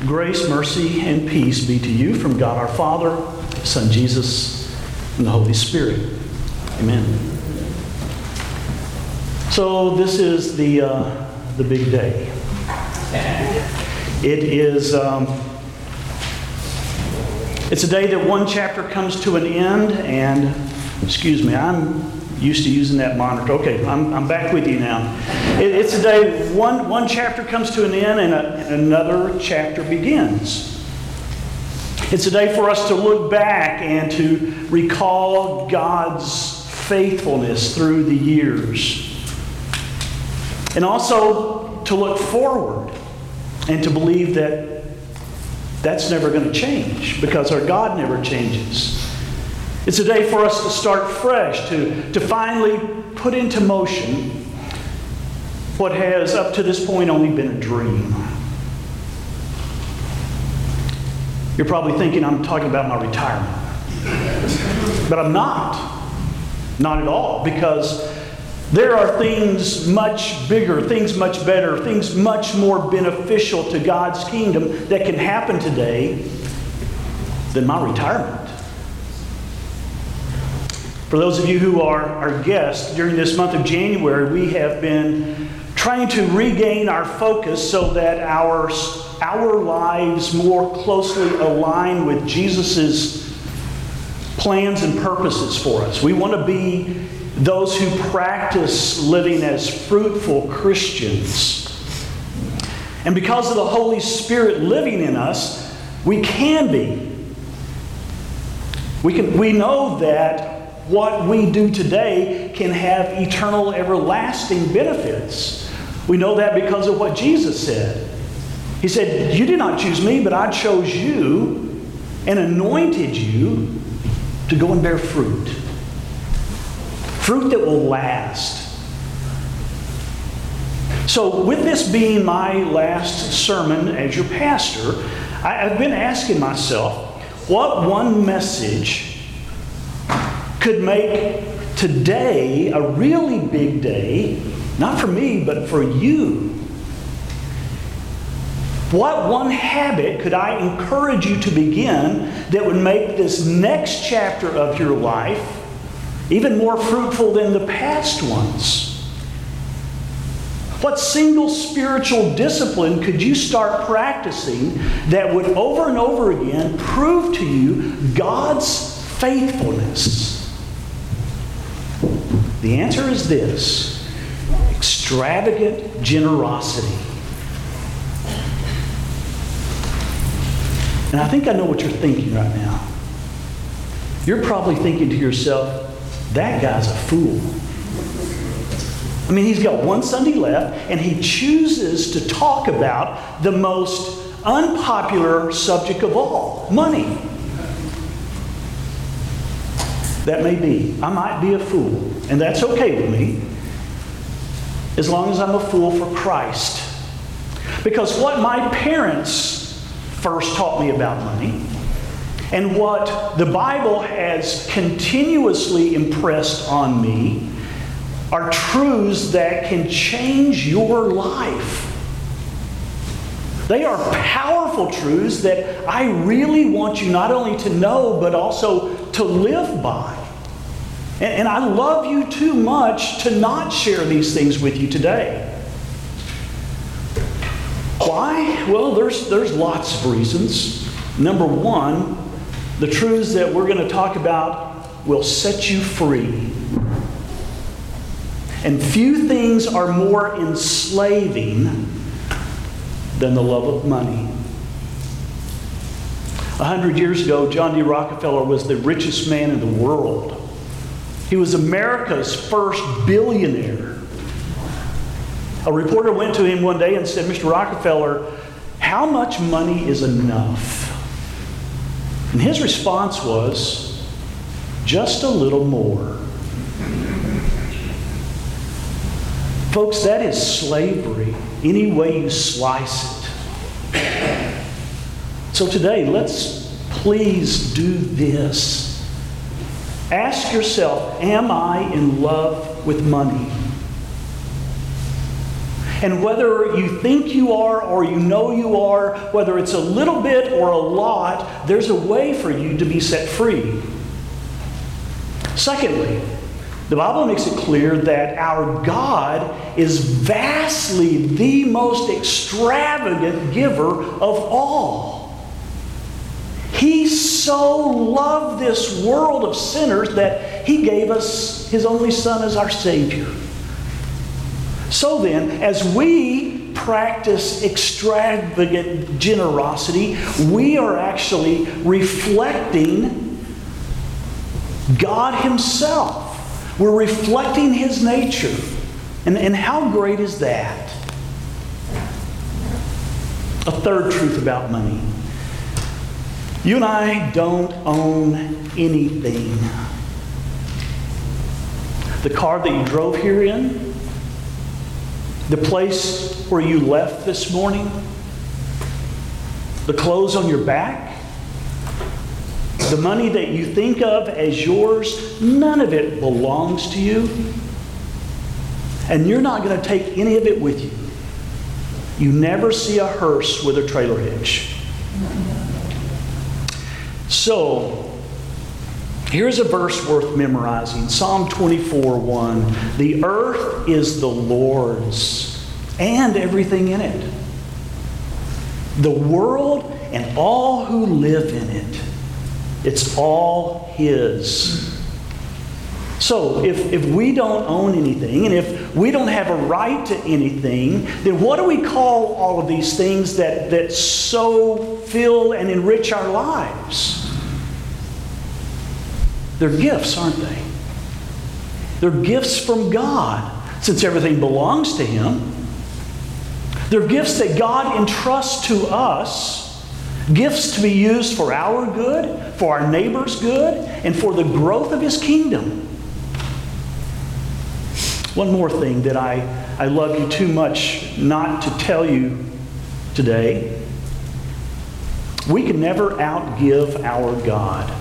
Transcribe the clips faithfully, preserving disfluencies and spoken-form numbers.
Grace, mercy, and peace be to you from God our Father, Son Jesus, and the Holy Spirit. Amen. So this is the uh, the big day. It is um, it's a day that one chapter comes to an end, and excuse me, I'm used to using that monitor. Okay, I'm, I'm back with you now. It, it's a day one one chapter comes to an end and, a, and another chapter begins. It's a day for us to look back and to recall God's faithfulness through the years. And also to look forward and to believe that that's never going to change because our God never changes. It's a day for us to start fresh, to, to finally put into motion what has up to this point only been a dream. You're probably thinking I'm talking about my retirement. But I'm not. Not at all, because there are things much bigger, things much better, things much more beneficial to God's kingdom that can happen today than my retirement. For those of you who are our guests, during this month of January, we have been trying to regain our focus so that our, our lives more closely align with Jesus' plans and purposes for us. We want to be those who practice living as fruitful Christians. And because of the Holy Spirit living in us, we can be. We can. We know that what we do today can have eternal, everlasting benefits. We know that because of what Jesus said. He said, "You did not choose me, but I chose you and anointed you to go and bear fruit. Fruit that will last." So with this being my last sermon as your pastor, I've been asking myself, what one message could make today a really big day, not for me, but for you? What one habit could I encourage you to begin that would make this next chapter of your life even more fruitful than the past ones? What single spiritual discipline could you start practicing that would over and over again prove to you God's faithfulness? The answer is this: extravagant generosity. And I think I know what you're thinking right now. You're probably thinking to yourself, that guy's a fool. I mean, he's got one Sunday left, and he chooses to talk about the most unpopular subject of all, money. That may be. I might be a fool, and that's okay with me, as long as I'm a fool for Christ. Because what my parents first taught me about money, and what the Bible has continuously impressed on me, are truths that can change your life. They are powerful truths that I really want you not only to know, but also to live by. And, and I love you too much to not share these things with you today. Why? Well, there's, there's lots of reasons. Number one, the truths that we're going to talk about will set you free. And few things are more enslaving than the love of money. A hundred years ago, John D. Rockefeller was the richest man in the world. He was America's first billionaire. A reporter went to him one day and said, "Mister Rockefeller, how much money is enough?" And his response was, "Just a little more." Folks, that is slavery, any way you slice it. So today, let's please do this. Ask yourself, am I in love with money? And whether you think you are or you know you are, whether it's a little bit or a lot, there's a way for you to be set free. Secondly, the Bible makes it clear that our God is vastly the most extravagant giver of all. He so loved this world of sinners that He gave us His only Son as our Savior. So then, as we practice extravagant generosity, we are actually reflecting God Himself. We're reflecting His nature. And, and how great is that? A third truth about money. You and I don't own anything. The car that you drove here in, the place where you left this morning, the clothes on your back, the money that you think of as yours, none of it belongs to you. And you're not going to take any of it with you. You never see a hearse with a trailer hitch. So, here's a verse worth memorizing. Psalm twenty-four one. The earth is the Lord's and everything in it. The world and all who live in it. It's all His. So if, if we don't own anything, and if we don't have a right to anything, then what do we call all of these things that, that so fill and enrich our lives? They're gifts, aren't they? They're gifts from God, since everything belongs to Him. They're gifts that God entrusts to us, gifts to be used for our good, for our neighbor's good, and for the growth of His kingdom. One more thing that I, I love you too much not to tell you today. We can never outgive our God.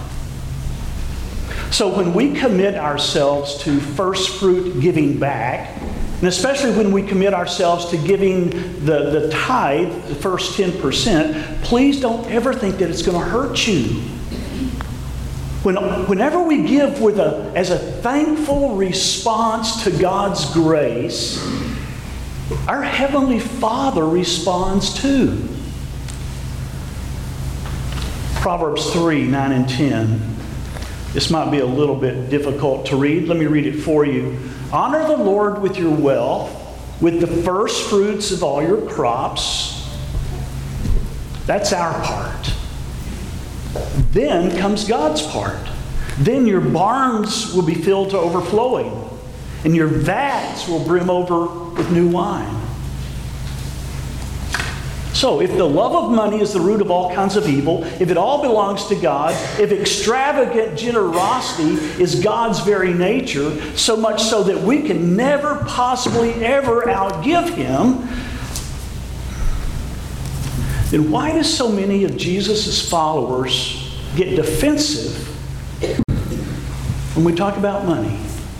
So when we commit ourselves to first fruit giving back, and especially when we commit ourselves to giving the, the tithe, the first ten percent, please don't ever think that it's going to hurt you. When, whenever we give with a, as a thankful response to God's grace, our Heavenly Father responds too. Proverbs three, nine and ten. This might be a little bit difficult to read. Let me read it for you. Honor the Lord with your wealth, with the first fruits of all your crops. That's our part. Then comes God's part. Then your barns will be filled to overflowing, and your vats will brim over with new wine. So, if the love of money is the root of all kinds of evil, if it all belongs to God, if extravagant generosity is God's very nature, so much so that we can never possibly ever outgive Him, then why do so many of Jesus' followers get defensive when we talk about money?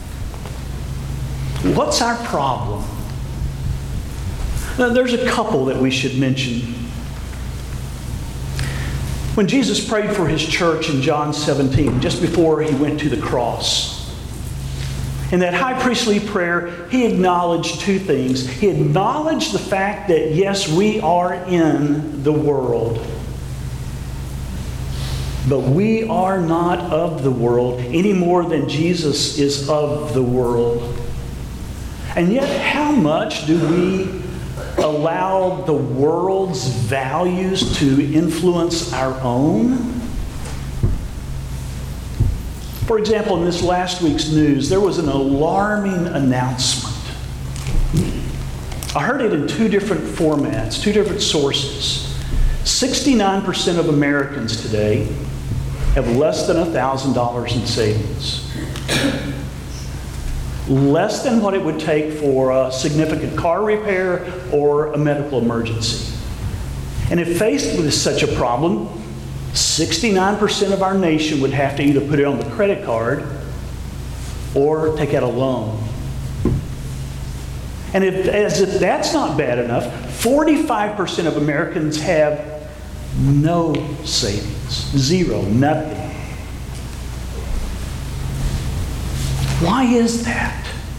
What's our problem? Now, there's a couple that we should mention. When Jesus prayed for His church in John seventeen, just before He went to the cross, in that high priestly prayer, He acknowledged two things. He acknowledged the fact that, yes, we are in the world, but we are not of the world any more than Jesus is of the world. And yet, how much do we allow the world's values to influence our own? For example, in this last week's news, there was an alarming announcement. I heard it in two different formats, two different sources. sixty-nine percent of Americans today have less than one thousand dollars in savings. Less than what it would take for a significant car repair or a medical emergency. And if faced with such a problem, sixty-nine percent of our nation would have to either put it on the credit card or take out a loan. And if, as if that's not bad enough, forty-five percent of Americans have no savings. Zero, nothing. Why is that?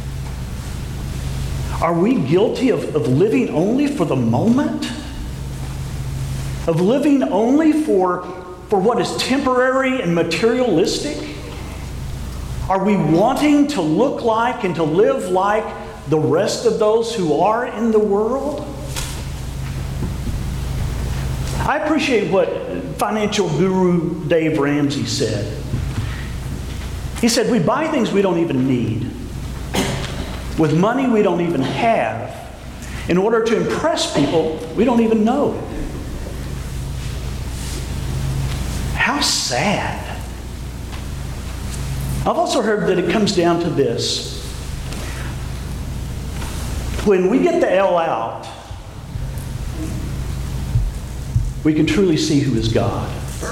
Are we guilty of, of living only for the moment? Of living only for, for what is temporary and materialistic? Are we wanting to look like and to live like the rest of those who are in the world? I appreciate what financial guru Dave Ramsey said. He said, we buy things we don't even need, with money we don't even have, in order to impress people we don't even know. How sad. I've also heard that it comes down to this. When we get the L out, we can truly see who is God.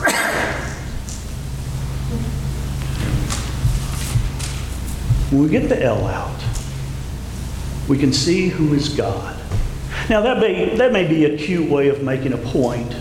When we get the L out, we can see who is God. Now that may, that may be a cute way of making a point,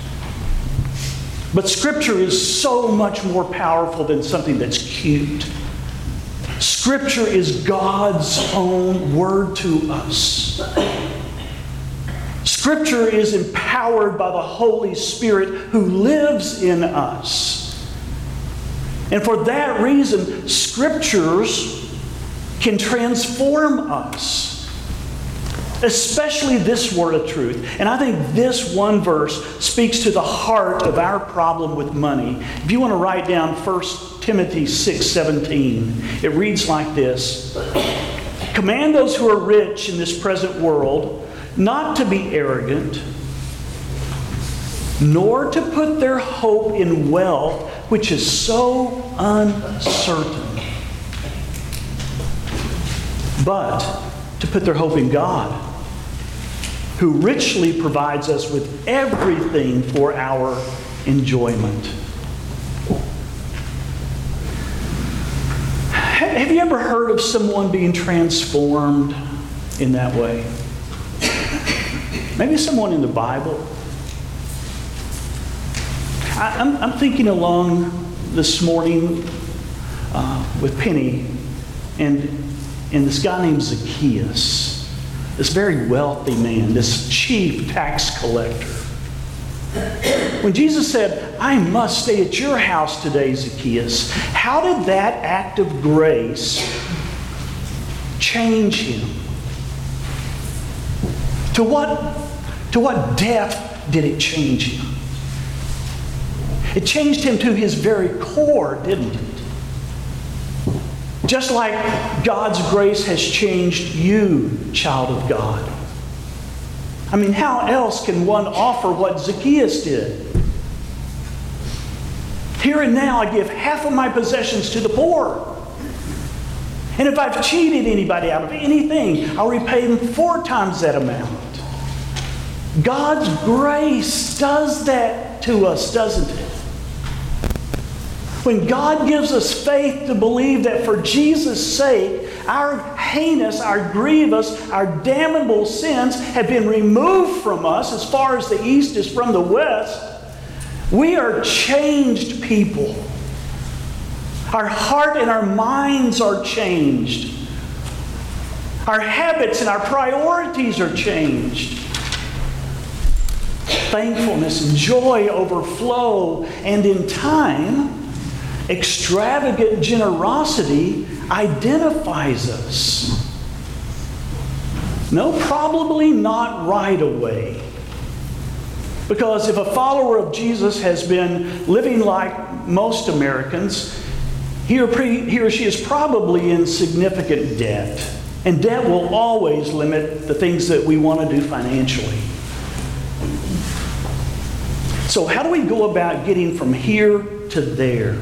but Scripture is so much more powerful than something that's cute. Scripture is God's own word to us. Scripture is empowered by the Holy Spirit who lives in us. And for that reason, Scriptures can transform us. Especially this word of truth. And I think this one verse speaks to the heart of our problem with money. If you want to write down First Timothy six seventeen, it reads like this. Command those who are rich in this present world not to be arrogant, nor to put their hope in wealth, which is so uncertain, but to put their hope in God, who richly provides us with everything for our enjoyment. Have you ever heard of someone being transformed in that way? Maybe someone in the Bible. I, I'm, I'm thinking along this morning uh, with Penny and, and this guy named Zacchaeus. This very wealthy man, this chief tax collector. When Jesus said, I must stay at your house today, Zacchaeus, how did that act of grace change him? To what, to what depth did it change him? It changed him to his very core, didn't it? Just like God's grace has changed you, child of God. I mean, how else can one offer what Zacchaeus did? Here and now I give half of my possessions to the poor. And if I've cheated anybody out of anything, I'll repay them four times that amount. God's grace does that to us, doesn't it? When God gives us faith to believe that for Jesus' sake, our heinous, our grievous, our damnable sins have been removed from us as far as the east is from the west, we are changed people. Our heart and our minds are changed. Our habits and our priorities are changed. Thankfulness and joy overflow, and in time, extravagant generosity identifies us. No, probably not right away. Because if a follower of Jesus has been living like most Americans, he or, pre, he or she is probably in significant debt. And debt will always limit the things that we want to do financially. So how do we go about getting from here to there?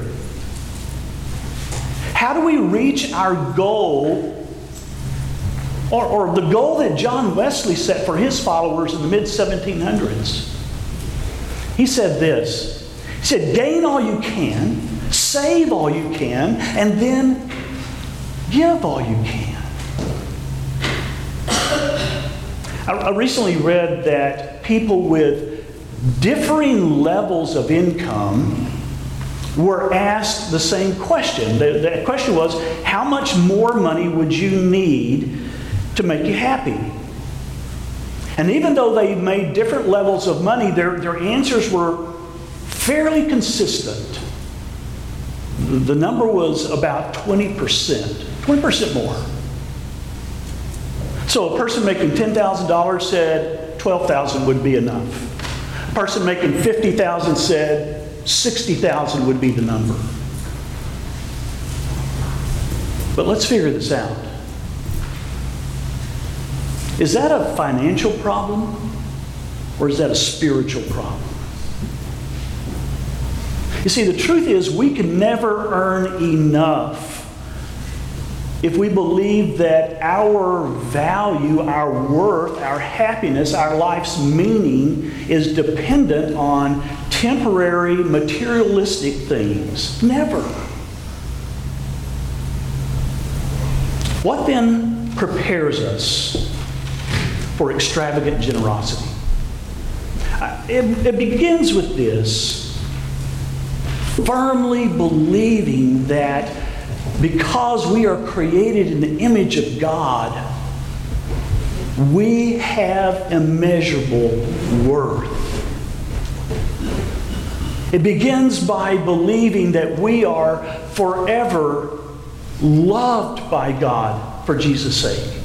How do we reach our goal, or, or the goal that John Wesley set for his followers in the mid seventeen hundreds? He said this. He said, gain all you can, save all you can, and then give all you can. I, I recently read that people with differing levels of income were asked the same question. The, the question was, how much more money would you need to make you happy? And even though they made different levels of money, their, their answers were fairly consistent. The number was about twenty percent. twenty percent more. So a person making ten thousand dollars said twelve thousand dollars would be enough. A person making fifty thousand dollars said sixty thousand dollars would be the number. But let's figure this out. Is that a financial problem or is that a spiritual problem? You see, the truth is we can never earn enough if we believe that our value, our worth, our happiness, our life's meaning is dependent on temporary, materialistic things. Never. What then prepares us for extravagant generosity? It, it begins with this: firmly believing that because we are created in the image of God, we have immeasurable worth. It begins by believing that we are forever loved by God for Jesus' sake.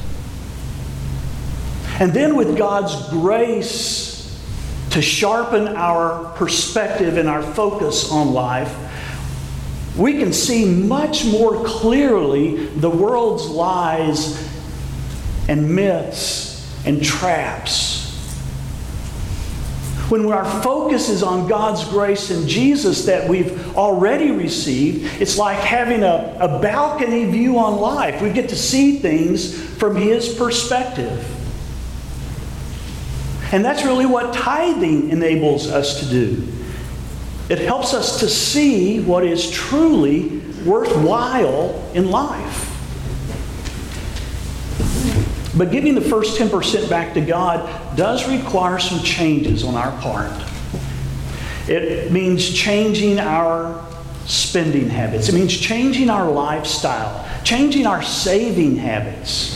And then with God's grace to sharpen our perspective and our focus on life, we can see much more clearly the world's lies and myths and traps. When our focus is on God's grace and Jesus that we've already received, it's like having a, a balcony view on life. We get to see things from His perspective. And that's really what tithing enables us to do. It helps us to see what is truly worthwhile in life. But giving the first ten percent back to God does require some changes on our part. It means changing our spending habits. It means changing our lifestyle, changing our saving habits.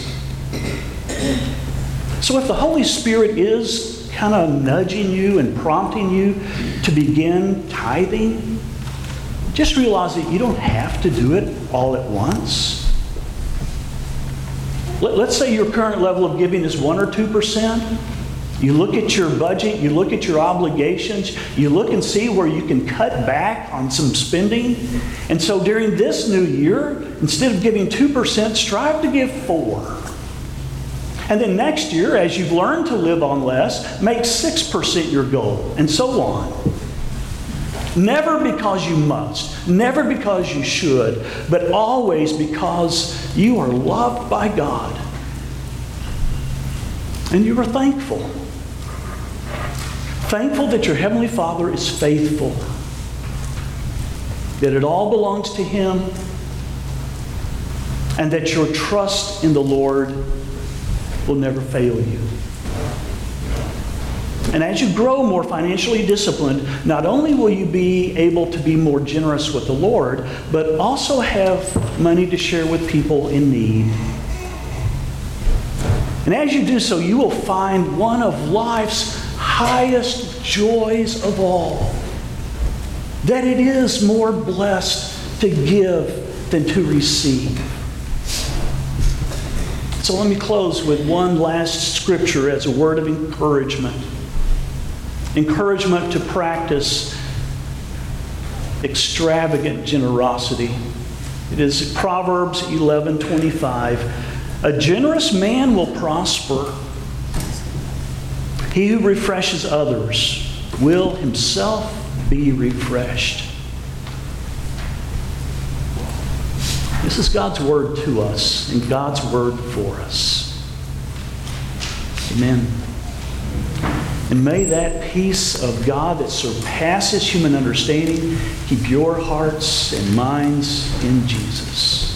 So if the Holy Spirit is kind of nudging you and prompting you to begin tithing, just realize that you don't have to do it all at once. Let's say your current level of giving is one or two percent. You look at your budget, you look at your obligations, you look and see where you can cut back on some spending. And so during this new year, instead of giving two percent, strive to give four percent. And then next year, as you've learned to live on less, make six percent your goal, and so on. Never because you must, never because you should, but always because you are loved by God. And you are thankful. Thankful that your Heavenly Father is faithful, that it all belongs to Him, and that your trust in the Lord will never fail you. And as you grow more financially disciplined, not only will you be able to be more generous with the Lord, but also have money to share with people in need. And as you do so, you will find one of life's highest joys of all, that it is more blessed to give than to receive. So let me close with one last scripture as a word of encouragement. Encouragement to practice extravagant generosity. It is Proverbs eleven twenty-five. A generous man will prosper. He who refreshes others will himself be refreshed. This is God's word to us and God's word for us. Amen. And may that peace of God that surpasses human understanding keep your hearts and minds in Jesus.